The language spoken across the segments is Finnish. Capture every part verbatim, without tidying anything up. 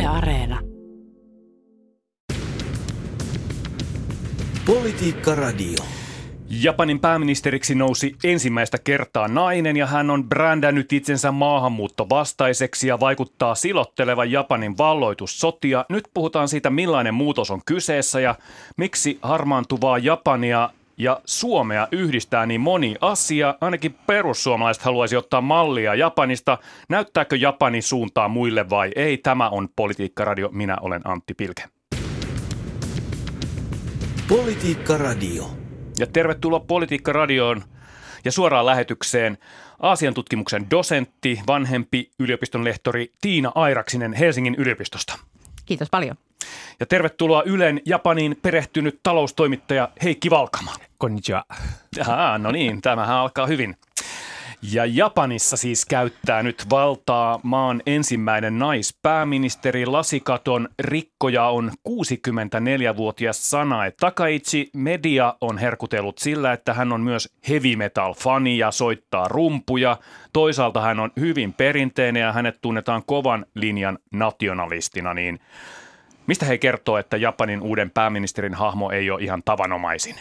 Areena. Politiikka Radio. Japanin pääministeriksi nousi ensimmäistä kertaa nainen ja hän on brändännyt itsensä maahanmuuttovastaiseksi ja vaikuttaa silottelevan Japanin valloitussotia. Nyt puhutaan siitä, millainen muutos on kyseessä ja miksi harmaantuvaa Japania ja Suomea yhdistää niin moni asia. Ainakin perussuomalaiset haluaisi ottaa mallia Japanista. Näyttääkö Japani suuntaa muille vai ei? Tämä on Politiikka Radio. Minä olen Antti Pilke. Politiikka Radio. Ja tervetuloa Politiikka Radioon ja suoraan lähetykseen Aasian tutkimuksen dosentti, vanhempi yliopiston lehtori Tiina Airaksinen Helsingin yliopistosta. Kiitos paljon. Ja tervetuloa Ylen Japaniin perehtynyt taloustoimittaja Heikki Valkama. Konnichiwa. Aha, no niin, tämähän alkaa hyvin. Ja Japanissa siis käyttää nyt valtaa maan ensimmäinen naispääministeri. Lasikaton rikkoja on kuusikymmentäneljävuotias Sanae Takaichi. Media on herkutellut sillä, että hän on myös heavy metal fani ja soittaa rumpuja. Toisaalta hän on hyvin perinteinen ja hänet tunnetaan kovan linjan nationalistina. Niin mistä he kertoo, että Japanin uuden pääministerin hahmo ei ole ihan tavanomaisin?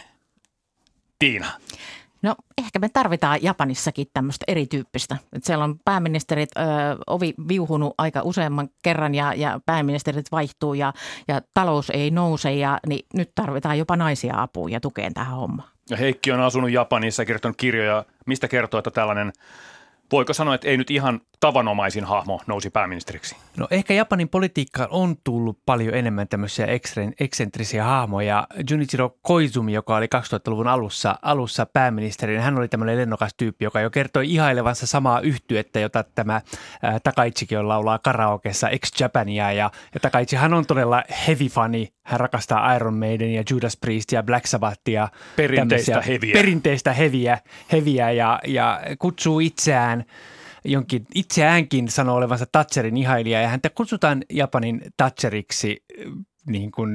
Tiina. No ehkä me tarvitaan Japanissakin tämmöistä erityyppistä. Että siellä on pääministerit, ö, ovi viuhunut aika useamman kerran ja, ja pääministerit vaihtuu ja, ja talous ei nouse ja niin nyt tarvitaan jopa naisia apuun ja tukeen tähän hommaan. Ja Heikki on asunut Japanissa ja kirjoittanut kirjoja. Mistä kertoo, että tällainen, voiko sanoa, että ei nyt ihan tavanomaisin hahmo nousi pääministeriksi? No ehkä Japanin politiikkaan on tullut paljon enemmän tämmöisiä eksentrisiä hahmoja. Junichiro Koizumi, joka oli kaksituhattaluvun alussa, alussa pääministeri, hän oli tämmöinen lennokas tyyppi, joka jo kertoi ihailevansa samaa yhtyettä, jota tämä ää, Takaichikin on laulaa karaokeessa Ex-Japania. Ja, ja Takaichihan on todella heavy-fani. Hän rakastaa Iron Maiden ja Judas Priest ja Black Sabbathia. Perinteistä heviä. Perinteistä heviä, heviä ja, ja kutsuu itseään jonkin, itseäänkin sanoo olevansa Thatcherin ihailija ja häntä kutsutaan Japanin Thatcheriksi, niin kuin,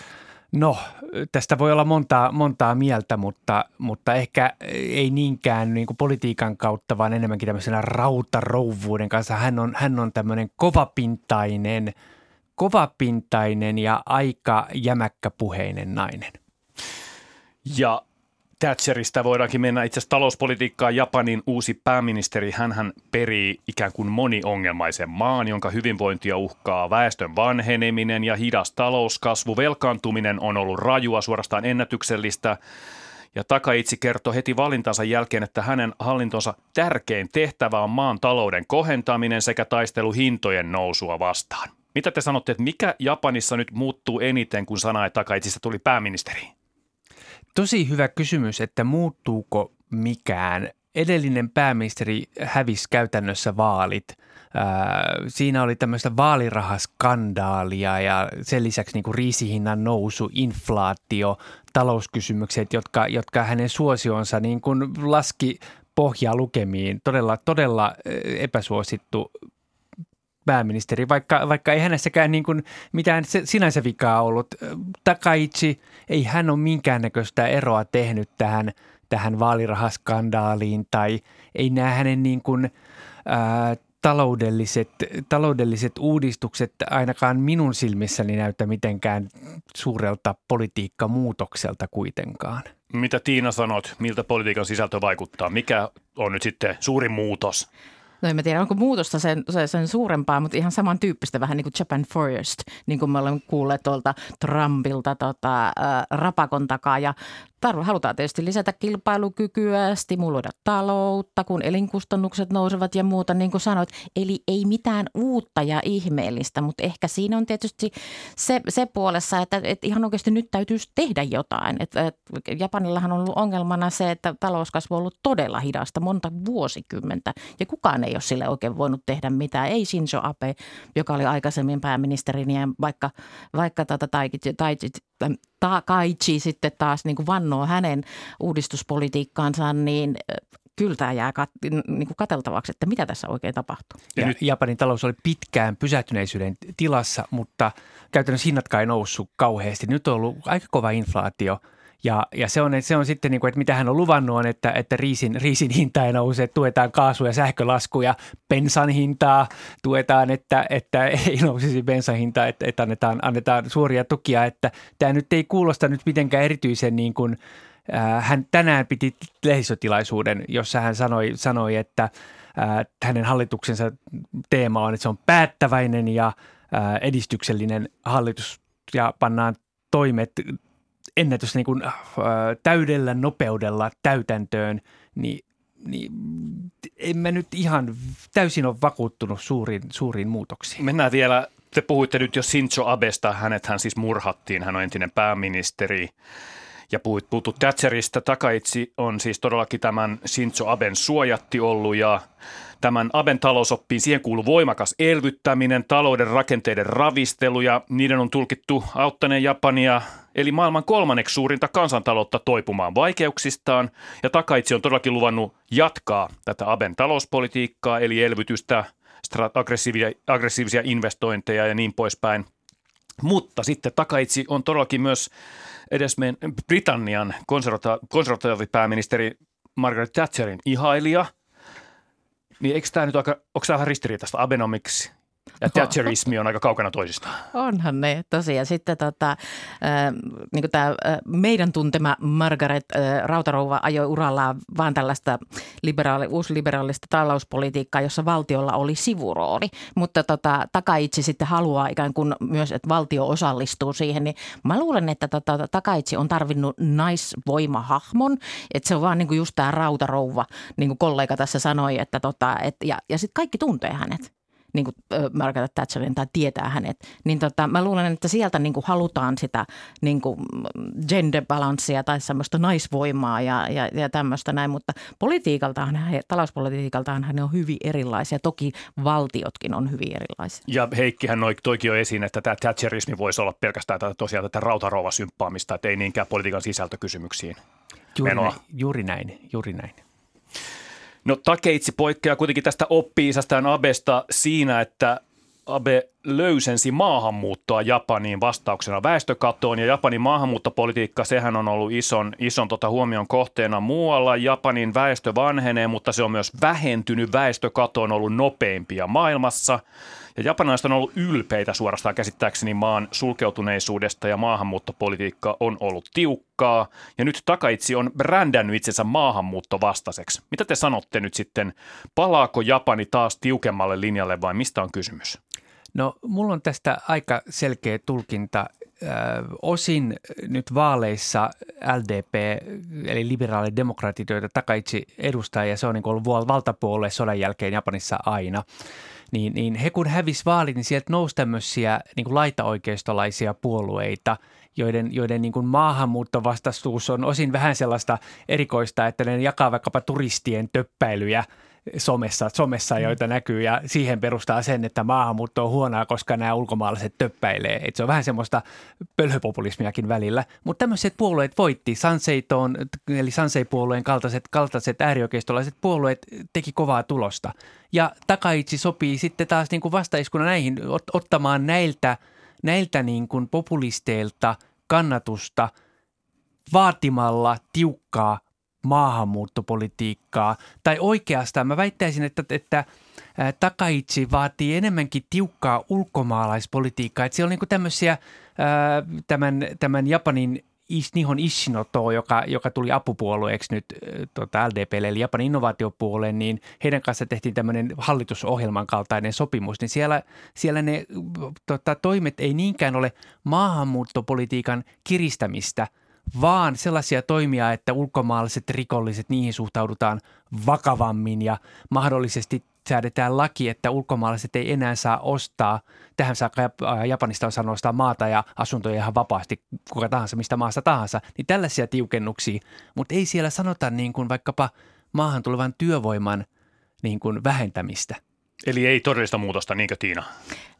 no tästä voi olla montaa, montaa mieltä, mutta, mutta ehkä ei niinkään niin kuin politiikan kautta, vaan enemmänkin tämmöisenä rautarouvuuden kanssa. Hän on, hän on tämmöinen kovapintainen, kovapintainen ja aika jämäkkäpuheinen nainen. Ja Thatcherista voidaankin mennä itse asiassa talouspolitiikkaan. Japanin uusi pääministeri, hänhän perii ikään kuin moniongelmaisen maan, jonka hyvinvointia uhkaa väestön vanheneminen ja hidas talouskasvu. Velkaantuminen on ollut rajua, suorastaan ennätyksellistä. Ja Takaichi kertoi heti valintansa jälkeen, että hänen hallintonsa tärkein tehtävä on maan talouden kohentaminen sekä taistelu hintojen nousua vastaan. Mitä te sanotte, että mikä Japanissa nyt muuttuu eniten, kun Sanae Takaichista tuli pääministeri? Tosi hyvä kysymys, että muuttuuko mikään. Edellinen pääministeri hävisi käytännössä vaalit. Ää, siinä oli tämmöistä vaalirahaskandaalia ja sen lisäksi niin kuin riisihinnan nousu, inflaatio, talouskysymykset, jotka, jotka hänen suosionsa niin kuin laski pohjaa lukemiin. Todella, todella epäsuosittu pääministeri, vaikka, vaikka ei hänessäkään niin kuin mitään sinänsä vikaa ollut. Takaichi, ei hän ole minkäännäköistä eroa tehnyt tähän, tähän vaalirahaskandaaliin tai ei näe hänen niin kuin, ää, taloudelliset, taloudelliset uudistukset ainakaan minun silmissäni näyttä mitenkään suurelta politiikkamuutokselta kuitenkaan. Mitä Tiina sanot, miltä politiikan sisältö vaikuttaa? Mikä on nyt sitten suurin muutos? No en mä tiedä, onko muutosta sen, sen suurempaa, mutta ihan samantyyppistä, vähän niin kuin Japan First, niin kuin me olemme kuulleet tuolta Trumpilta tota, ää, rapakon takaa. Ja tarv- halutaan tietysti lisätä kilpailukykyä, stimuloida taloutta, kun elinkustannukset nousevat ja muuta, niin kuin sanoit. Eli ei mitään uutta ja ihmeellistä, mutta ehkä siinä on tietysti se, se puolessa, että, että ihan oikeasti nyt täytyisi tehdä jotain. Et, et Japanillahan on ollut ongelmana se, että talouskasvu on ollut todella hidasta monta vuosikymmentä ja kukaan ei ole sille oikein voinut tehdä mitään. Ei Shinzo Abe, joka oli aikaisemmin pääministeri, ja vaikka, vaikka tätä Takaichi sitten taas niin kuin vannoo hänen uudistuspolitiikkaansa, niin kyllä tämä jää kat, niin kuin katseltavaksi, että mitä tässä oikein tapahtuu. Ja, ja nyt Japanin talous oli pitkään pysähtyneisyyden tilassa, mutta käytännössä hinnatkaan ei noussut kauheasti. Nyt on ollut aika kova inflaatio. Ja, ja se, on, se on sitten, niin kuin, että mitä hän on luvannut on, että, että riisin, riisin hinta ei nouse, että tuetaan kaasu- ja sähkölaskuja, bensan hintaa tuetaan, että, että ei nousisi bensan hinta, että, että annetaan, annetaan suoria tukia. Että tämä nyt ei kuulosta nyt mitenkään erityisen niin kuin, äh, hän tänään piti lehdistötilaisuuden, jossa hän sanoi, sanoi että äh, hänen hallituksensa teema on, että se on päättäväinen ja äh, edistyksellinen hallitus ja pannaan toimet ennätys niin kuin, äh, täydellä nopeudella täytäntöön, niin, niin en mä nyt ihan täysin ole vakuuttunut suuriin, suuriin muutoksiin. Mennään vielä, te puhuitte nyt jo Shinzo Abesta, hänethän siis murhattiin, hän on entinen pääministeri ja puhut, puhuttu Thatcherista. Takaichi on siis todellakin tämän Shinzo Aben suojatti ollut ja tämän Aben talousoppiin siihen kuuluu voimakas elvyttäminen, talouden rakenteiden ravistelu ja niiden on tulkittu auttaneen Japania eli maailman kolmanneksi suurinta kansantaloutta toipumaan vaikeuksistaan. Ja Takaichi on todellakin luvannut jatkaa tätä Aben talouspolitiikkaa eli elvytystä, aggressiivisia, aggressiivisia investointeja ja niin poispäin. Mutta sitten Takaichi on todellakin myös edes meidän Britannian konservata- konservatiivipääministeri Margaret Thatcherin ihailija. Niin eikö tämä nyt aika, onko tämä vähän ristiriitaista? Abenomics ja Thatcherismi on aika kaukana toisistaan. Onhan ne tosiaan. Sitten tota, äh, niin tämä äh, meidän tuntema Margaret äh, Rautarouva ajoi urallaan vaan tällaista liberaali, uusliberaalista talouspolitiikkaa, jossa valtiolla oli sivurooli. Mutta tota, Takaichi sitten haluaa ikään kuin myös, että valtio osallistuu siihen. Niin mä luulen, että tota, Takaichi on tarvinnut naisvoimahahmon. Että se on vaan niin kuin just tämä Rautarouva, niin kuin kollega tässä sanoi. Että tota, et, ja ja sitten kaikki tuntee hänet. Niin kuin Margaret Thatcherin tai tietää hänet, niin tota, mä luulen, että sieltä niin kuin halutaan sitä niin kuin gender-balanssia tai semmoista naisvoimaa ja, ja, ja tämmöistä näin, mutta politiikaltaan, talouspolitiikaltaan hän on hyvin erilaisia. Toki valtiotkin on hyvin erilaisia. Ja Heikkihän toikin jo esiin, että tämä Thatcherismi voisi olla pelkästään tätä, tosiaan tätä rautarouva-symppaamista, että ei niinkään politiikan sisältökysymyksiin Juuri menoa. näin, juuri näin, juuri näin. No Takaichi poikkeaa kuitenkin tästä oppi-isästään Abesta siinä, että Abe löysensi maahanmuuttoa Japaniin vastauksena väestökatoon ja Japanin maahanmuuttopolitiikka, sehän on ollut ison, ison tota huomion kohteena muualla. Japanin väestö vanhenee, mutta se on myös vähentynyt. Väestökato on ollut nopeimpia maailmassa ja japanilaiset on ollut ylpeitä suorastaan käsittääkseni maan sulkeutuneisuudesta ja maahanmuuttopolitiikka on ollut tiukkaa. Ja nyt Takaichi on brändännyt itsensä maahanmuuttovastaiseksi. Mitä te sanotte nyt sitten? Palaako Japani taas tiukemmalle linjalle vai mistä on kysymys? No mulla on tästä aika selkeä tulkinta. Ö, osin nyt vaaleissa L D P, eli liberaalit demokraatit, joita Takaichi edustaa, ja se on niin ollut valtapuolue sodan jälkeen Japanissa aina, niin, niin he kun hävisi vaalit, niin sieltä nousi tämmöisiä niin kuin laitaoikeistolaisia puolueita, joiden, joiden niin kuin maahanmuuttovastaisuus on osin vähän sellaista erikoista, että ne jakaa vaikkapa turistien töppäilyjä somessa, somessa, joita näkyy ja siihen perustaa sen, että maahanmuutto on huonoa, koska nämä ulkomaalaiset töppäilee. Et se on vähän semmoista pölhöpopulismiakin välillä, mutta tämmöiset puolueet voitti. Sanseiton, eli Sansei-puolueen kaltaiset, kaltaiset äärioikeistolaiset puolueet teki kovaa tulosta. Ja Takaichi sopii sitten taas niin kuin vastaiskuna näihin ot- ottamaan näiltä, näiltä niin kuin populisteilta kannatusta vaatimalla tiukkaa maahanmuuttopolitiikkaa. Tai oikeastaan mä väittäisin, että, että Takaichi vaatii enemmänkin tiukkaa ulkomaalaispolitiikkaa. Että siellä on niin kuin tämmöisiä ää, tämän, tämän Japanin Nihon Ishinoto, joka, joka tuli apupuolueeksi nyt tota L D P:lle, eli Japanin innovaatiopuolelle, niin heidän kanssa tehtiin tämmöinen hallitusohjelman kaltainen sopimus. Niin siellä, siellä ne tota, toimet ei niinkään ole maahanmuuttopolitiikan kiristämistä, vaan sellaisia toimia, että ulkomaalaiset rikolliset, niihin suhtaudutaan vakavammin ja mahdollisesti säädetään laki, että ulkomaalaiset ei enää saa ostaa. Tähän saakka Japanista on saanut ostaa maata ja asuntoja ihan vapaasti kuka tahansa, mistä maasta tahansa. Niin tällaisia tiukennuksia, mutta ei siellä sanota niin kuin vaikkapa maahan tulevan työvoiman niin kuin vähentämistä. Eli ei todellista muutosta, niinkö Tiina?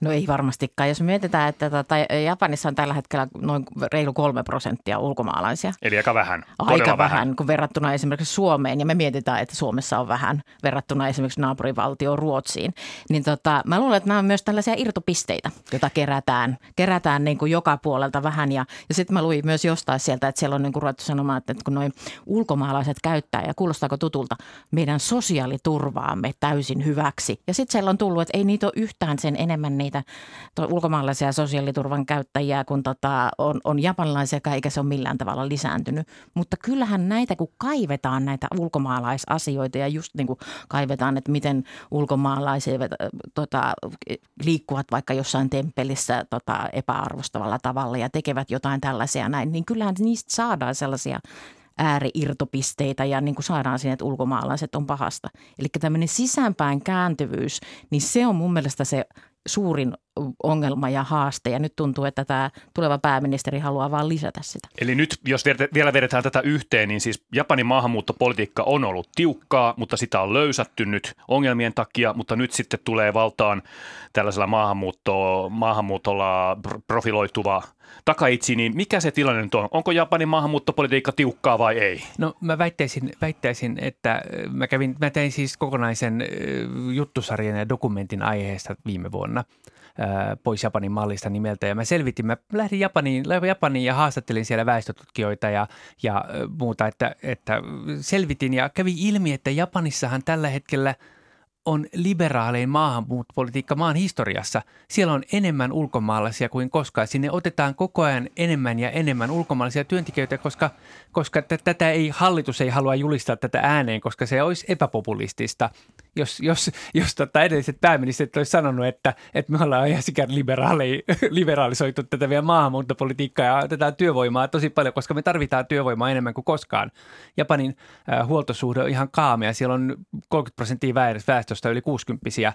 No ei varmastikaan. Jos me mietitään, että tota, Japanissa on tällä hetkellä noin reilu kolme prosenttia ulkomaalaisia. Eli aika vähän. Aika vähän, vähän, kun verrattuna esimerkiksi Suomeen. Ja me mietitään, että Suomessa on vähän verrattuna esimerkiksi naapurivaltioon Ruotsiin. Niin tota, mä luulen, että nämä on myös tällaisia irtopisteitä, joita kerätään, kerätään niin kuin joka puolelta vähän. Ja, ja sitten mä luin myös jostain sieltä, että siellä on niin kuin ruvettu sanomaan, että kun noin ulkomaalaiset käyttää, ja kuulostaako tutulta, meidän sosiaaliturvaamme täysin hyväksi. Ja sitten siellä on tullut, että ei niitä ole yhtään sen enemmän niitä ulkomaalaisia sosiaaliturvan käyttäjiä, kun tota on, on japanilaisia, eikä se ole millään tavalla lisääntynyt. Mutta kyllähän näitä, kun kaivetaan näitä ulkomaalaisasioita ja just niin kuin kaivetaan, että miten ulkomaalaiset tota, liikkuvat vaikka jossain temppelissä tota, epäarvostavalla tavalla ja tekevät jotain tällaisia näin, niin kyllähän niistä saadaan sellaisia ääri-irtopisteitä ja niin kuin saadaan siihen, että ulkomaalaiset on pahasta. Eli tämmöinen sisäänpäin kääntyvyys, niin se on mun mielestä se suurin ongelma ja haaste. Ja nyt tuntuu, että tämä tuleva pääministeri haluaa vaan lisätä sitä. Eli nyt, jos vielä vedetään tätä yhteen, niin siis Japanin maahanmuuttopolitiikka on ollut tiukkaa, mutta sitä on löysätty nyt ongelmien takia, mutta nyt sitten tulee valtaan tällaisella maahanmuutto, maahanmuutolla profiloituva Takaichi, niin mikä se tilanne nyt on? Onko Japanin maahanmuuttopolitiikka tiukkaa vai ei? No mä väittäisin, väittäisin että mä, kävin, mä tein siis kokonaisen juttusarjan ja dokumentin aiheesta viime vuonna pois Japanin mallista nimeltä. Ja mä selvitin, mä lähdin Japaniin, Japaniin ja haastattelin siellä väestötutkijoita ja, ja muuta, että, että selvitin ja kävi ilmi, että Japanissahan tällä hetkellä on liberaalein maahanmuuttopolitiikka maan historiassa. Siellä on enemmän ulkomaalaisia kuin koskaan. Sinne otetaan koko ajan enemmän ja enemmän ulkomaalaisia työntekijöitä, koska, koska t- tätä ei, hallitus ei halua julistaa tätä ääneen, koska se olisi epäpopulistista. Jos, jos, jos tota edelliset pääministerit olisi sanonut, että, että me ollaan ihan sikään liberaali, liberaalisoitu tätä vielä maahanmuuttopolitiikkaa ja otetaan työvoimaa tosi paljon, koska me tarvitaan työvoimaa enemmän kuin koskaan. Japanin äh, huoltosuhde on ihan kaamea. Siellä on kolmekymmentä prosenttia väestöstä yli kuusikymppisiä,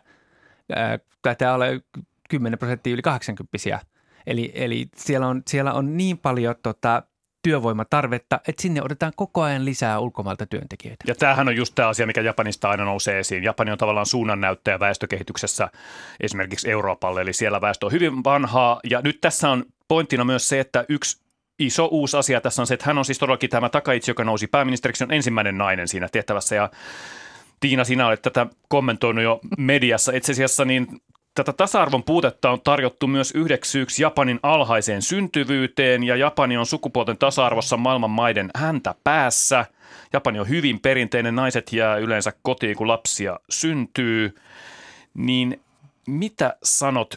äh, taitaa olla kymmenen prosenttia yli kahdeksankymppisiä. Eli, eli siellä, on, siellä on niin paljon tota, työvoimatarvetta, että sinne otetaan koko ajan lisää ulkomailta työntekijöitä. Ja tämähän on just tämä asia, mikä Japanista aina nousee esiin. Japani on tavallaan suunnannäyttäjä väestökehityksessä esimerkiksi Euroopalle, eli siellä väestö on hyvin vanhaa. Ja nyt tässä on pointtina myös se, että yksi iso uusi asia tässä on se, että hän on siis todellakin tämä Takaichi, joka nousi pääministeriksi, on ensimmäinen nainen siinä tehtävässä. Ja Tiina, sinä olet tätä kommentoinut jo mediassa. Itse asiassa niin tätä tasa-arvon puutetta on tarjottu myös yhdeksi syyksi Japanin alhaiseen syntyvyyteen, ja Japani on sukupuolten tasa-arvossa maailman maiden häntä päässä. Japani on hyvin perinteinen, naiset jää yleensä kotiin, kun lapsia syntyy. Niin mitä sanot,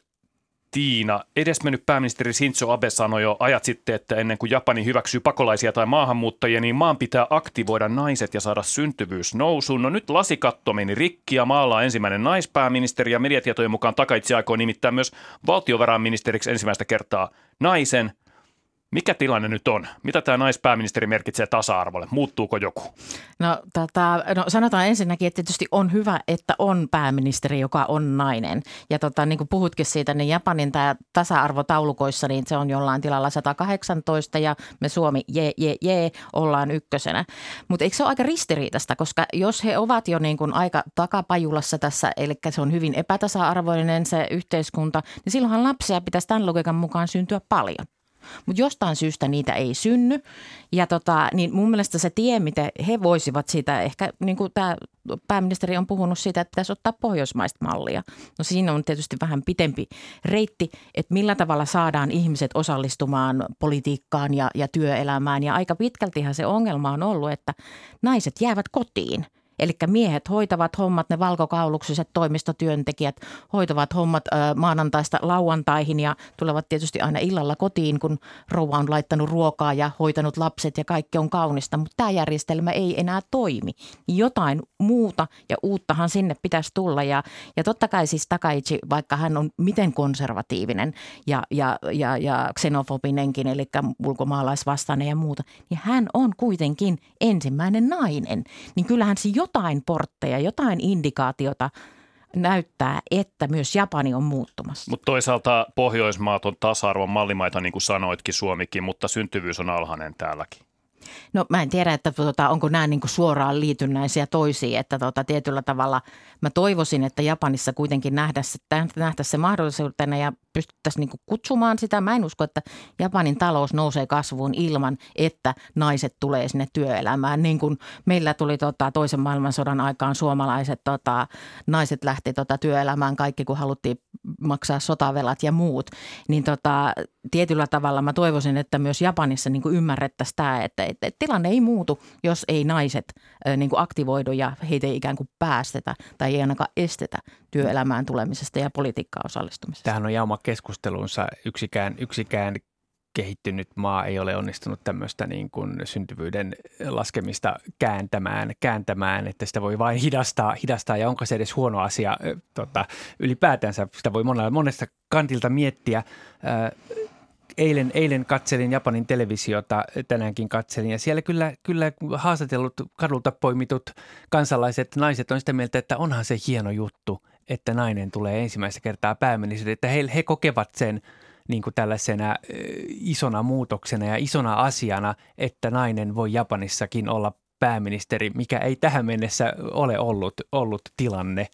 Tiina? Edesmennyt pääministeri Shinzo Abe sanoi jo ajat sitten, että ennen kuin Japani hyväksyy pakolaisia tai maahanmuuttajia, niin maan pitää aktivoida naiset ja saada syntyvyys nousuun. No nyt lasikatto meni rikki ja maalla on ensimmäinen naispääministeri, ja mediatietojen mukaan Takaichi aikoo nimittää myös valtiovarainministeriksi ensimmäistä kertaa naisen. Mikä tilanne nyt on? Mitä tämä naispääministeri merkitsee tasa-arvolle? Muuttuuko joku? No, tota, no sanotaan ensinnäkin, että tietysti on hyvä, että on pääministeri, joka on nainen. Ja tota, niin kuin puhutkin siitä, niin Japanin tämä tasa-arvotaulukoissa, niin se on jollain tilalla sata kahdeksantoista ja me Suomi, jee, jee, jee, ollaan ykkösenä. Mutta eikö se ole aika ristiriitaista, koska jos he ovat jo niin kuin aika takapajulassa tässä, eli se on hyvin epätasa-arvoinen se yhteiskunta, niin silloinhan lapsia pitäisi tämän logiikan mukaan syntyä paljon. Mutta jostain syystä niitä ei synny, ja tota, niin mun mielestä se tie, miten he voisivat siitä, ehkä niin kuin tämä pääministeri on puhunut siitä, että pitäisi ottaa pohjoismaista mallia. No siinä on tietysti vähän pitempi reitti, että millä tavalla saadaan ihmiset osallistumaan politiikkaan ja, ja työelämään, ja aika pitkältihän se ongelma on ollut, että naiset jäävät kotiin. Eli miehet hoitavat hommat, ne valkokauluksiset toimistotyöntekijät hoitavat hommat ö, maanantaista lauantaihin ja tulevat tietysti aina illalla kotiin, kun rouva on laittanut ruokaa ja hoitanut lapset ja kaikki on kaunista. Mutta tämä järjestelmä ei enää toimi. Jotain muuta ja uuttahan sinne pitäisi tulla. Ja, ja totta kai siis Takaichi, vaikka hän on miten konservatiivinen ja, ja, ja, ja xenofobinenkin, eli ulkomaalaisvastainen ja muuta, niin hän on kuitenkin ensimmäinen nainen. Niin kyllähän se jotain portteja, jotain indikaatiota näyttää, että myös Japani on muuttumassa. Mutta toisaalta Pohjoismaat on tasa-arvon mallimaita, niin kuin sanoitkin, Suomikin, mutta syntyvyys on alhainen täälläkin. No mä en tiedä, että tuota, onko nämä niin kuin suoraan liitynnäisiä toisiin, että tuota, tietyllä tavalla mä toivoisin, että Japanissa kuitenkin nähtäisiin se mahdollisuutena ja pystyttäisiin niin kuin kutsumaan sitä. Mä en usko, että Japanin talous nousee kasvuun ilman, että naiset tulee sinne työelämään. Niin kuin meillä tuli tota, toisen maailmansodan aikaan suomalaiset tota, naiset lähti tota, työelämään kaikki, kun haluttiin maksaa sotavelat ja muut. Niin tota, tietyllä tavalla mä toivoisin, että myös Japanissa niin kuin ymmärrettäisiin tämä, että, että tilanne ei muutu, jos ei naiset niin kuin aktivoidu ja heitä ei ikään kuin päästetä tai ei ainakaan estetä työelämään tulemisesta ja politiikkaan osallistumisesta. Tähän on jauma keskustelunsa. Yksikään, yksikään kehittynyt maa ei ole onnistunut tämmöistä niin kuin syntyvyyden laskemista kääntämään, kääntämään, että sitä voi vain hidastaa, hidastaa ja onko se edes huono asia tota, ylipäätänsä. Sitä voi monella, monesta kantilta miettiä. Eilen, eilen katselin Japanin televisiota, tänäänkin katselin ja siellä kyllä, kyllä haastatellut kadulta poimitut kansalaiset naiset on sitä mieltä, että onhan se hieno juttu, että nainen tulee ensimmäistä kertaa pääministeri, että he, he kokevat sen niin kuin tällaisena isona muutoksena ja isona asiana, että nainen voi Japanissakin olla pääministeri, mikä ei tähän mennessä ole ollut, ollut tilanne.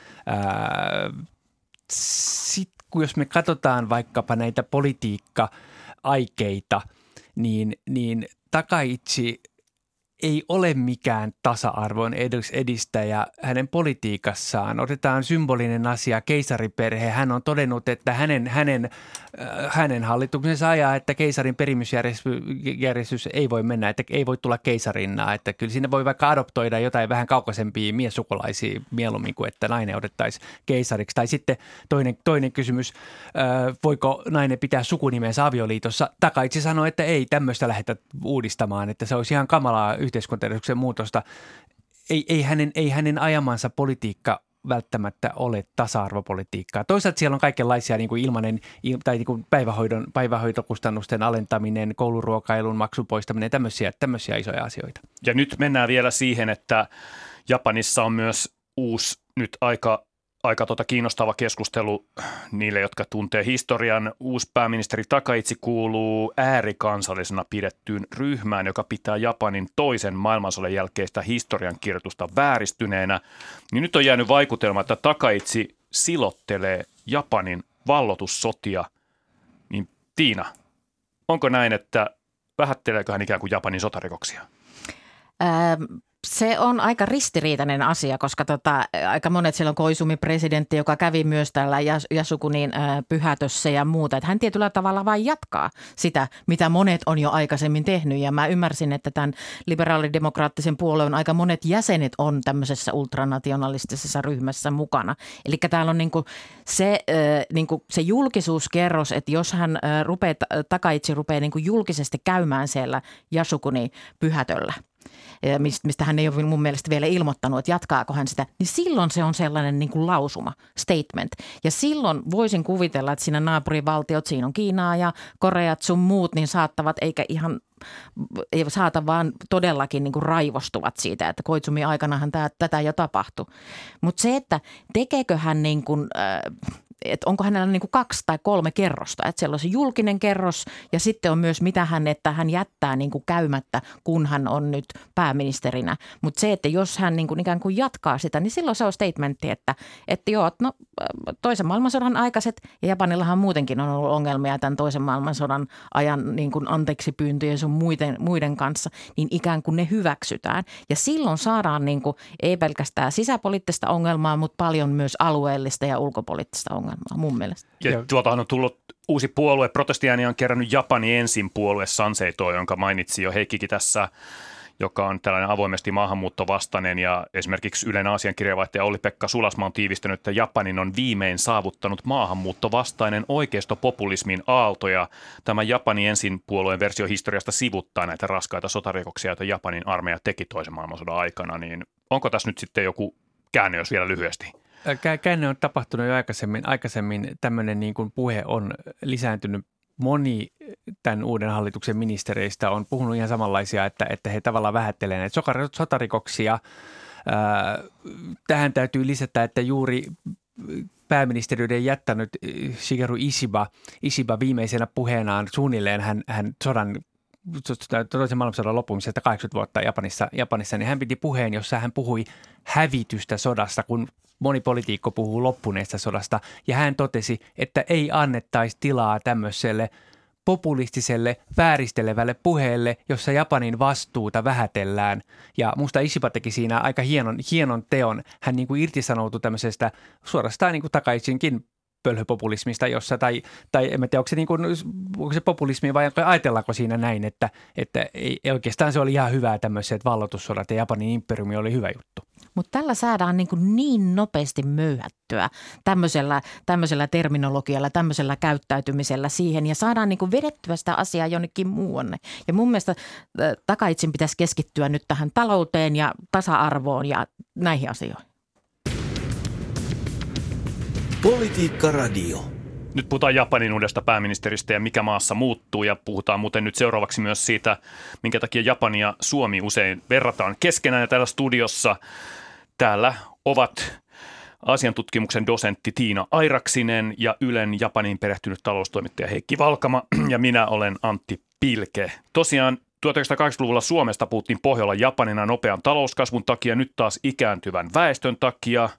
Sitten kun jos me katsotaan vaikkapa näitä politiikka-aikeita, niin, niin Takaichi ei ole mikään tasa-arvon edistäjä hänen politiikassaan. Otetaan symbolinen asia, keisariperhe. Hän on todennut, että hänen, hänen, äh, hänen hallituksensa ajaa, että keisarin perimysjärjestys ei voi mennä, että ei voi tulla keisarinnaa. Että kyllä siinä voi vaikka adoptoida jotain vähän kaukaisempia miessukulaisia mieluummin kuin, että nainen otettaisiin keisariksi. Tai sitten toinen, toinen kysymys, äh, voiko nainen pitää sukunimensä avioliitossa? Takaichi sanoi, että ei tämmöistä lähdetä uudistamaan, että se olisi ihan kamalaa yhteiskuntajärjestyksen muutosta. Ei, ei, hänen, ei hänen ajamansa politiikka välttämättä ole tasa-arvopolitiikkaa. Toisaalta siellä on kaikenlaisia niin kuin ilmainen tai niin kuin päivähoidon, päivähoitokustannusten alentaminen, kouluruokailun maksun poistaminen, tämmöisiä, tämmöisiä isoja asioita. Ja nyt mennään vielä siihen, että Japanissa on myös uusi nyt aika Aika tota kiinnostava keskustelu niille, jotka tuntee historian. Uusi pääministeri Takaichi kuuluu äärikansallisena pidettyyn ryhmään, joka pitää Japanin toisen maailmansodan jälkeistä historiankirjoitusta vääristyneenä. Niin nyt on jäänyt vaikutelma, että Takaichi silottelee Japanin valloitussotia. Niin Tiina, onko näin, että vähätteleekö hän ikään kuin Japanin sotarikoksia? Ähm. Se on aika ristiriitainen asia, koska tota, aika monet siellä on Koizumi-presidentti, joka kävi myös tällä Yasukunin äh, pyhätössä ja muuta. Että hän tietyllä tavalla vain jatkaa sitä, mitä monet on jo aikaisemmin tehnyt. Ja mä ymmärsin, että tämän liberaalidemokraattisen puolueen aika monet jäsenet on tämmöisessä ultranationalistisessa ryhmässä mukana. Eli täällä on niinku se, äh, niinku se julkisuuskerros, että jos hän äh, rupeaa, Takaichi rupeaa niinku julkisesti käymään siellä Yasukunin pyhätöllä, mistä hän ei ole mun mielestä vielä ilmoittanut, että jatkaako hän sitä, niin silloin se on sellainen niin kuin lausuma, statement. Ja silloin voisin kuvitella, että siinä naapurivaltiot, siinä on Kiinaa ja Koreat sun muut, niin saattavat eikä ihan ei saata vaan todellakin niin kuin raivostuvat siitä, että Koizumi aikanahan tämä, tätä jo tapahtui. Mutta se, että tekeekö hän niin kuin, äh, että onko hänellä niin kuin kaksi tai kolme kerrosta, että siellä on se julkinen kerros ja sitten on myös mitä hän, että hän jättää niin kuin käymättä, kun hän on nyt pääministerinä. Mutta se, että jos hän niin kuin ikään kuin jatkaa sitä, niin silloin se on statementti, että, että joo, no toisen maailmansodan aikaiset ja Japanillahan muutenkin on ollut ongelmia tämän toisen maailmansodan ajan niin kuin anteeksi pyyntöjen sun muiden, muiden kanssa, niin ikään kuin ne hyväksytään. Ja silloin saadaan niin kuin, ei pelkästään sisäpoliittista ongelmaa, mutta paljon myös alueellista ja ulkopoliittista ongelmaa mun mielestä. Ja tuoltahan on tullut uusi puolue, protestiääni on kerännyt Japani ensin puolue Sanseito, jonka mainitsi jo Heikkikin tässä, joka on tällainen avoimesti maahanmuuttovastainen ja esimerkiksi Ylen Aasian kirjeenvaihtaja Olli-Pekka Sulasma on tiivistänyt, että Japanin on viimein saavuttanut maahanmuuttovastainen oikeistopopulismin aalto ja tämä Japani ensin puolueen versio historiasta sivuttaa näitä raskaita sotarikoksia, joita Japanin armeija teki toisen maailmansodan aikana, niin onko tässä nyt sitten joku käänne, jos vielä lyhyesti? Käänne on tapahtunut jo aikaisemmin. Aikaisemmin tämmöinen niin kuin puhe on lisääntynyt. Moni tämän uuden hallituksen ministereistä on puhunut ihan samanlaisia, että, että he tavallaan vähättelevät näitä sotarikoksia. Tähän täytyy lisätä, että juuri pääministeriöiden jättänyt Shigeru Ishiba, Ishiba viimeisenä puheenaan suunnilleen hän, hän sodan toisen maailmansodan loppumisesta kahdeksankymmentä vuotta Japanissa, Japanissa, niin hän piti puheen, jossa hän puhui hävitystä sodasta, kun moni poliitikko puhuu loppuneesta sodasta. Ja hän totesi, että ei annettaisi tilaa tämmöiselle populistiselle, vääristelevälle puheelle, jossa Japanin vastuuta vähätellään. Ja musta Ishiba teki siinä aika hienon, hienon teon. Hän niin kuin irtisanoutui tämmöisestä suorastaan niin kuin takaisinkin pölhöpopulismista, jossa, tai, tai en mä tiedä, onko se, niin kuin, onko se populismi vai ajatellaanko siinä näin, että, että ei, oikeastaan se oli ihan hyvää tämmöiset valloitussodat ja Japanin imperiumi oli hyvä juttu. Mutta tällä saadaan niin, kuin niin nopeasti möyhättyä tämmöisellä, tämmöisellä terminologialla, tämmöisellä käyttäytymisellä siihen ja saadaan niin kuin vedettyä sitä asiaa jonnekin muuanne. Ja mun mielestä äh, Takaitsin pitäisi keskittyä nyt tähän talouteen ja tasa-arvoon ja näihin asioihin. Politiikka Radio. Nyt puhutaan Japanin uudesta pääministeristä ja mikä maassa muuttuu ja puhutaan muuten nyt seuraavaksi myös siitä, minkä takia Japani ja Suomi usein verrataan keskenään. Ja täällä studiossa täällä ovat asiantutkimuksen dosentti Tiina Airaksinen ja Ylen Japaniin perehtynyt taloustoimittaja Heikki Valkama ja minä olen Antti Pilke. Tosiaan tuhatyhdeksänsataakahdeksankymmentäluvulla Suomesta puhuttiin Pohjola Japanina nopean talouskasvun takia, nyt taas ikääntyvän väestön takia.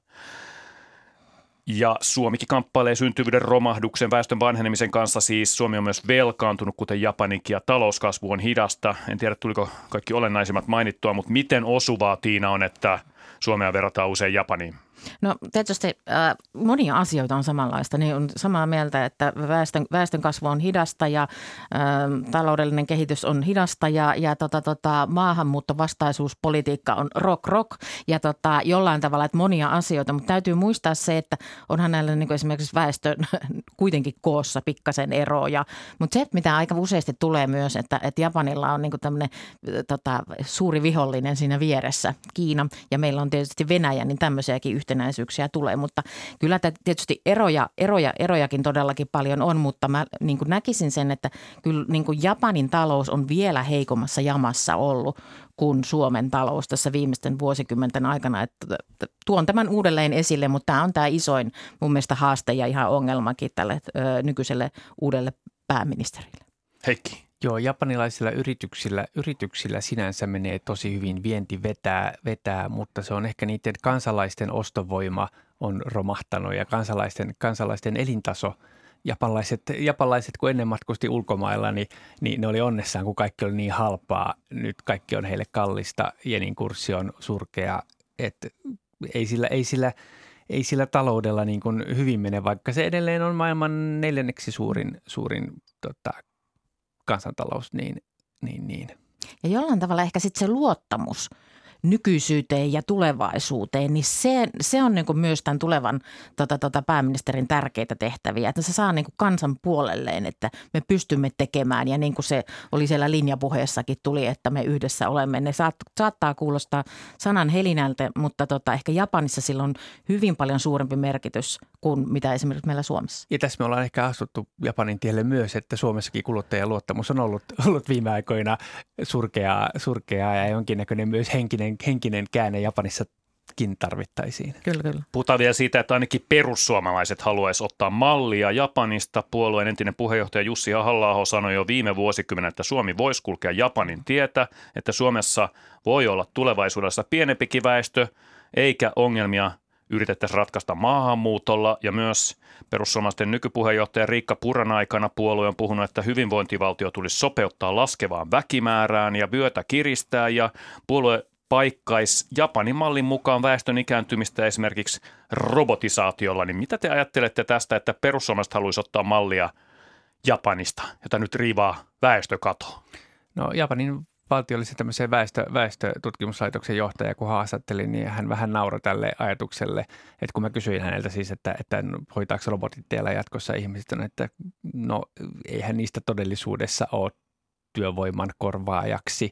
Ja Suomikin kamppailee syntyvyyden romahduksen, väestön vanhenemisen kanssa siis. Suomi on myös velkaantunut, kuten Japanikin, ja talouskasvu on hidasta. En tiedä, tuliko kaikki olennaisimmat mainittua, mutta miten osuvaa, Tiina, on, että Suomea verrataan usein Japaniin? No tietysti äh, monia asioita on samanlaista. Niin on samaa mieltä, että väestön, väestön kasvu on hidasta ja äh, taloudellinen kehitys on hidasta ja, ja tota, tota, maahanmuuttovastaisuuspolitiikka on rock rock ja tota, jollain tavalla, että monia asioita. Mutta täytyy muistaa se, että onhan näillä niin kuin esimerkiksi väestön kuitenkin koossa pikkasen eroja. Mutta se, mitä aika useasti tulee myös, että, että Japanilla on niin kuin tämmöinen tota, suuri vihollinen siinä vieressä, Kiina, ja meillä on tietysti Venäjä, niin tämmöisiäkin yhtenäisyyksiä tulee, mutta kyllä tietysti eroja, eroja, erojakin todellakin paljon on, mutta mä niin kuin näkisin sen, että kyllä niin kuin Japanin talous on vielä heikommassa jamassa ollut kuin Suomen talous tässä viimeisten vuosikymmenten aikana. Että tuon tämän uudelleen esille, mutta tämä on tämä isoin mun mielestä haaste ja ihan ongelmakin tälle ö, nykyiselle uudelle pääministerille. Heikki. Joo, japanilaisilla yrityksillä, yrityksillä sinänsä menee tosi hyvin, vienti vetää, vetää, mutta se on ehkä niiden kansalaisten ostovoima on romahtanut ja kansalaisten, kansalaisten elintaso. Japanlaiset, japanlaiset, kun ennen matkusti ulkomailla, niin, niin ne oli onnessaan, kun kaikki oli niin halpaa. Nyt kaikki on heille kallista, jenin kurssi on surkea, että ei sillä, ei sillä, ei sillä taloudella niin kuin hyvin mene, vaikka se edelleen on maailman neljänneksi suurin, suurin tota, kansantalous, niin, niin, niin. Ja jollain tavalla ehkä sitten se luottamus nykyisyyteen ja tulevaisuuteen, niin se, se on niin kuin myös tämän tulevan tota, tota, pääministerin tärkeitä tehtäviä, että se saa niin kuin kansan puolelleen, että me pystymme tekemään ja niin kuin se oli siellä linjapuheessakin tuli, että me yhdessä olemme. Ne saat, saattaa kuulostaa sanan helinältä, mutta tota, ehkä Japanissa sillä on hyvin paljon suurempi merkitys kuin mitä esimerkiksi meillä Suomessa. Ja tässä me ollaan ehkä astuttu Japanin tielle myös, että Suomessakin kuluttajan luottamus on ollut, ollut viime aikoina surkeaa, surkeaa ja jonkinnäköinen myös henkinen henkinen käänne Japanissakin tarvittaisiin. Kyllä, kyllä. Puhutaan vielä siitä, että ainakin perussuomalaiset haluaisi ottaa mallia Japanista. Puolueen entinen puheenjohtaja Jussi Halla-aho sanoi jo viime vuosikymmenen, että Suomi voisi kulkea Japanin tietä, että Suomessa voi olla tulevaisuudessa pienempikin väestö, eikä ongelmia yritettäisiin ratkaista maahanmuutolla, ja myös perussuomalaisten nykypuheenjohtaja Riikka Purran aikana puolue on puhunut, että hyvinvointivaltio tulisi sopeuttaa laskevaan väkimäärään ja vyötä kiristää, ja puolue paikkaisi Japanin mallin mukaan väestön ikääntymistä esimerkiksi robotisaatiolla. Niin mitä te ajattelette tästä, että perussuomalaiset haluaisi ottaa mallia Japanista, jota nyt riivaa väestökato? No Japanin valtiollisen tämmöisen väestö, väestötutkimuslaitoksen johtaja, kun haastattelin, niin hän vähän nauroi tälle ajatukselle, että kun mä kysyin häneltä siis, että, että hoitaako robotit teillä jatkossa ihmiset, että no eihän niistä todellisuudessa ole työvoiman korvaajaksi,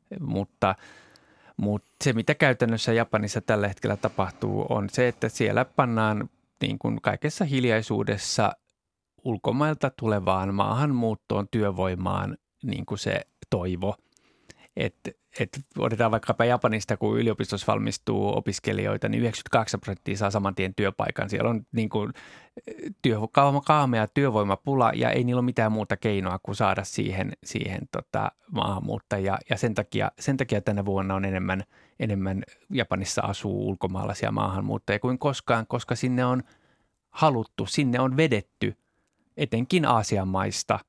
mutta Mutta se, mitä käytännössä Japanissa tällä hetkellä tapahtuu, on se, että siellä pannaan niin kuin kaikessa hiljaisuudessa ulkomailta tulevaan maahanmuuttoon, työvoimaan niin kuin se toivo. että et otetaan vaikkapa Japanista, kun yliopistossa valmistuu opiskelijoita, niin yhdeksänkymmentäkaksi prosenttia saa saman tien työpaikan. Siellä on niin kuin työ, kaamea työvoimapula ja ei niillä ole mitään muuta keinoa kuin saada siihen, siihen tota, maahanmuuttajia. Ja sen takia, sen takia tänä vuonna on enemmän, enemmän Japanissa asuu ulkomaalaisia maahanmuuttajia kuin koskaan, koska sinne on haluttu, sinne on vedetty etenkin Aasian maista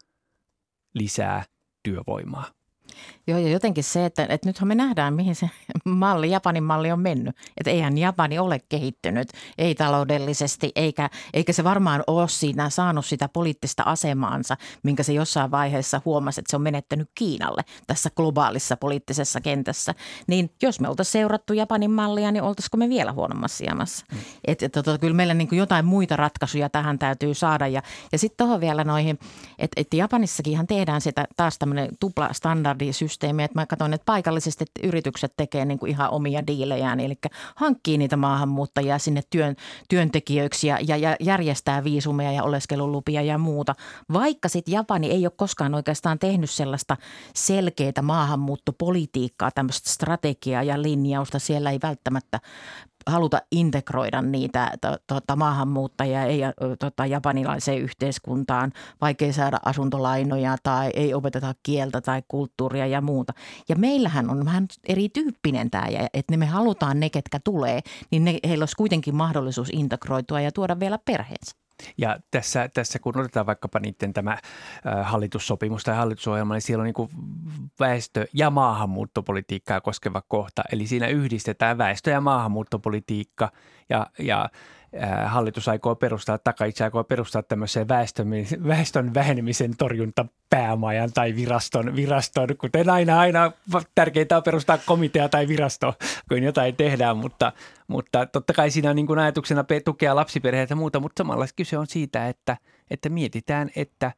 lisää työvoimaa. Joo, ja jotenkin se, että, että nythän me nähdään, mihin se malli, Japanin malli on mennyt. Että eihän Japani ole kehittynyt, ei taloudellisesti, eikä, eikä se varmaan ole siinä saanut sitä poliittista asemaansa, minkä se jossain vaiheessa huomasi, että se on menettänyt Kiinalle tässä globaalissa poliittisessa kentässä. Niin jos me oltaisiin seurattu Japanin mallia, niin oltaisiko me vielä huonommassa jamassa? Mm. Että et, tota, kyllä meillä niin kuin jotain muita ratkaisuja tähän täytyy saada. Ja, ja sitten tuohon vielä noihin, että et Japanissakin ihan tehdään sitä taas tämmöinen tupla standardi systeemiä, että mä katson, että paikallisesti yritykset tekee niin kuin ihan omia diilejään, eli hankkii niitä maahanmuuttajia sinne työn, työntekijöiksi ja, ja, ja järjestää viisumeja ja oleskelulupia ja muuta. Vaikka sitten Japani ei ole koskaan oikeastaan tehnyt sellaista selkeää maahanmuuttopolitiikkaa, tämmöistä strategiaa ja linjausta, siellä ei välttämättä haluta integroida niitä to, to, maahanmuuttajia ei, to, japanilaiseen yhteiskuntaan, vaikkei saada asuntolainoja tai ei opeteta kieltä tai kulttuuria ja muuta. Ja meillähän on vähän erityyppinen tämä, että me halutaan ne, ketkä tulee, niin ne, heillä olisi kuitenkin mahdollisuus integroitua ja tuoda vielä perheensä. Ja tässä, tässä kun otetaan vaikkapa niiden tämä äh, hallitussopimus tai hallitusohjelma, niin siellä on niin kuin väestö- ja maahanmuuttopolitiikkaa koskeva kohta. Eli siinä yhdistetään väestö- ja maahanmuuttopolitiikka ja, ja äh, hallitus aikoo perustaa, Takaichi aikoo perustaa tämmöisen väestön, väestön vähenemisen torjuntapäämajan tai viraston, viraston, kuten aina, aina tärkeintä on perustaa komitea tai virasto, kun jotain tehdään, mutta Mutta totta kai siinä on niin kuin ajatuksena tukea lapsiperheitä ja muuta, mutta samalla kyse on siitä, että, että mietitään, että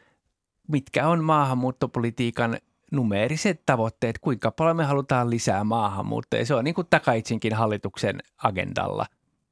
mitkä on maahanmuuttopolitiikan numeeriset tavoitteet, kuinka paljon me halutaan lisää maahanmuuttajia. Se on niin kuin Takaichinkin hallituksen agendalla.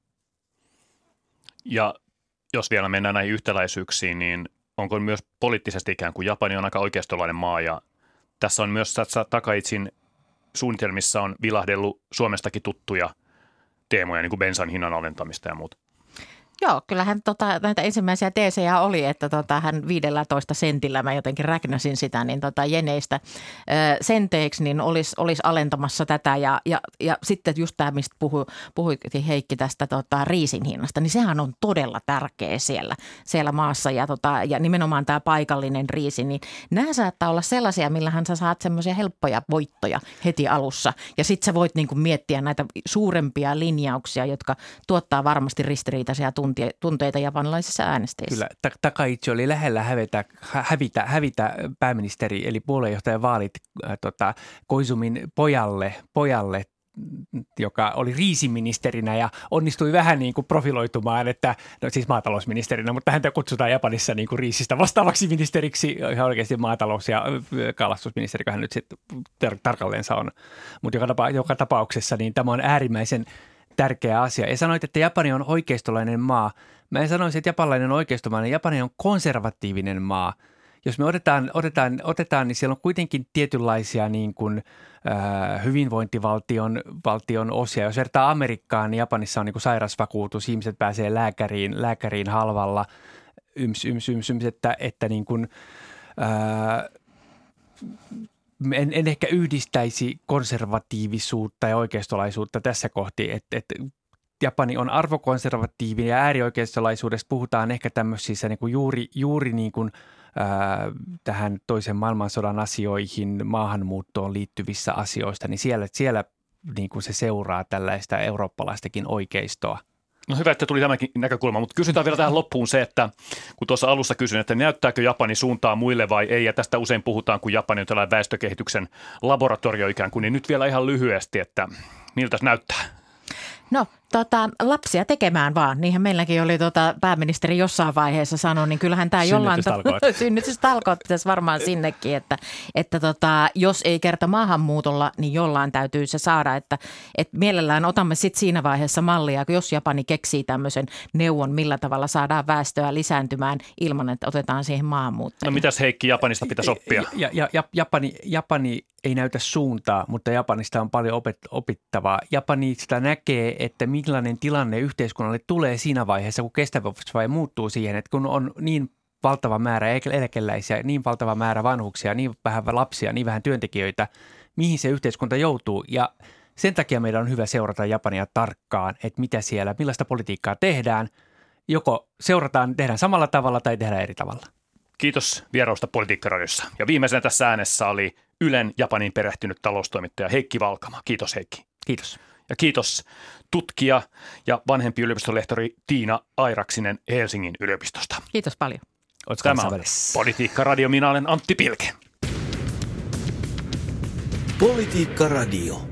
Ja jos vielä mennään näihin yhtäläisyyksiin, niin onko myös poliittisesti ikään kuin Japani on aika oikeistolainen maa ja tässä on myös Takaichin suunnitelmissa on vilahdellut Suomestakin tuttuja teemoja, niin kuin bensan hinnan alentamista ja muuta. Joo, kyllähän tota, näitä ensimmäisiä teesejä oli, että tota, hän viidellätoista sentillä, mä jotenkin räknäsin sitä, niin tota, jeneistä ää, senteeksi, niin olisi, olisi alentamassa tätä. Ja, ja, ja sitten just tämä, mistä puhui, puhui Heikki tästä tota, riisin hinnasta, niin sehän on todella tärkeä siellä, siellä maassa. Ja, tota, ja nimenomaan tämä paikallinen riisi, niin nämä saattaa olla sellaisia, millähän sä saat semmoisia helppoja voittoja heti alussa. Ja sitten sä voit niinku miettiä näitä suurempia linjauksia, jotka tuottaa varmasti ristiriitaisia tunteja. tunteita japanilaisissa äänestäjissä. Kyllä, Takaichi oli lähellä hävitä, hävitä, hävitä pääministeri eli puoluejohtajan vaalit äh, tota, Koizumin pojalle, pojalle, joka oli riisiministerinä ja onnistui vähän niin kuin profiloitumaan, että no siis maatalousministerinä, mutta häntä kutsutaan Japanissa niin kuin riisistä vastaavaksi ministeriksi, ihan oikeasti maatalous- ja kalastusministeri, hän nyt sitten tar- tarkalleensa on, mutta joka, tapa, joka tapauksessa niin tämä on äärimmäisen tärkeä asia. Ja sanoit, että Japani on oikeistolainen maa. Mä en sanoisi, että japanilainen on oikeistolainen. Japani on konservatiivinen maa. Jos me otetaan, otetaan, otetaan niin siellä on kuitenkin tietynlaisia niin kuin, äh, hyvinvointivaltion valtion osia. Jos vertaa Amerikkaan, niin Japanissa on niin kuin sairausvakuutus. Ihmiset pääsee lääkäriin, lääkäriin halvalla. Yms, yms, yms, yms että, että niin kuin, äh, En, en ehkä yhdistäisi konservatiivisuutta ja oikeistolaisuutta tässä kohti, että, että Japani on arvokonservatiivinen ja äärioikeistolaisuudessa puhutaan ehkä tämmöisissä niin kuin juuri, juuri niin kuin, ää, tähän toisen maailmansodan asioihin, maahanmuuttoon liittyvissä asioista, niin siellä, siellä niin kuin se seuraa tällaista eurooppalaistakin oikeistoa. No hyvä, että tuli tämäkin näkökulma, mutta kysytään vielä tähän loppuun se, että kun tuossa alussa kysyin, että näyttääkö Japani suuntaa muille vai ei, ja tästä usein puhutaan, kun Japani on tällainen väestökehityksen laboratorio ikään kuin, niin nyt vielä ihan lyhyesti, että miltä se näyttää? No Tota, lapsia tekemään vaan. Niinhän meilläkin oli tota, pääministeri jossain vaiheessa sanoi, niin kyllähän tämä jollain Synnytystalkoot. synnytystalkoot pitäisi varmaan sinnekin, että, että tota, jos ei kerta maahanmuutolla, niin jollain täytyy se saada, että, että mielellään otamme sitten siinä vaiheessa mallia, jos Japani keksii tämmöisen neuvon, millä tavalla saadaan väestöä lisääntymään ilman, että otetaan siihen maahanmuuttajia. No mitäs Heikki Japanista pitäisi oppia? Ja, ja, ja, Japani, Japani ei näytä suuntaa, mutta Japanista on paljon opet, opittavaa. Japanista näkee, että millainen tilanne yhteiskunnalle tulee siinä vaiheessa, kun kestävyysvaje muuttuu siihen, että kun on niin valtava määrä eläkeläisiä, niin valtava määrä vanhuksia, niin vähän lapsia, niin vähän työntekijöitä, mihin se yhteiskunta joutuu. Ja sen takia meidän on hyvä seurata Japania tarkkaan, että mitä siellä, millaista politiikkaa tehdään. Joko seurataan, tehdään samalla tavalla tai tehdään eri tavalla. Kiitos vierausta Politiikkaradiossa. Ja viimeisenä tässä äänessä oli Ylen Japanin perehtynyt taloustoimittaja Heikki Valkama. Kiitos Heikki. Kiitos. Ja kiitos tutkija ja vanhempi yliopistolehtori Tiina Airaksinen Helsingin yliopistosta. Kiitos paljon. Tämä on Politiikkaradio. Minä olen Antti Pilke. Politiikkaradio.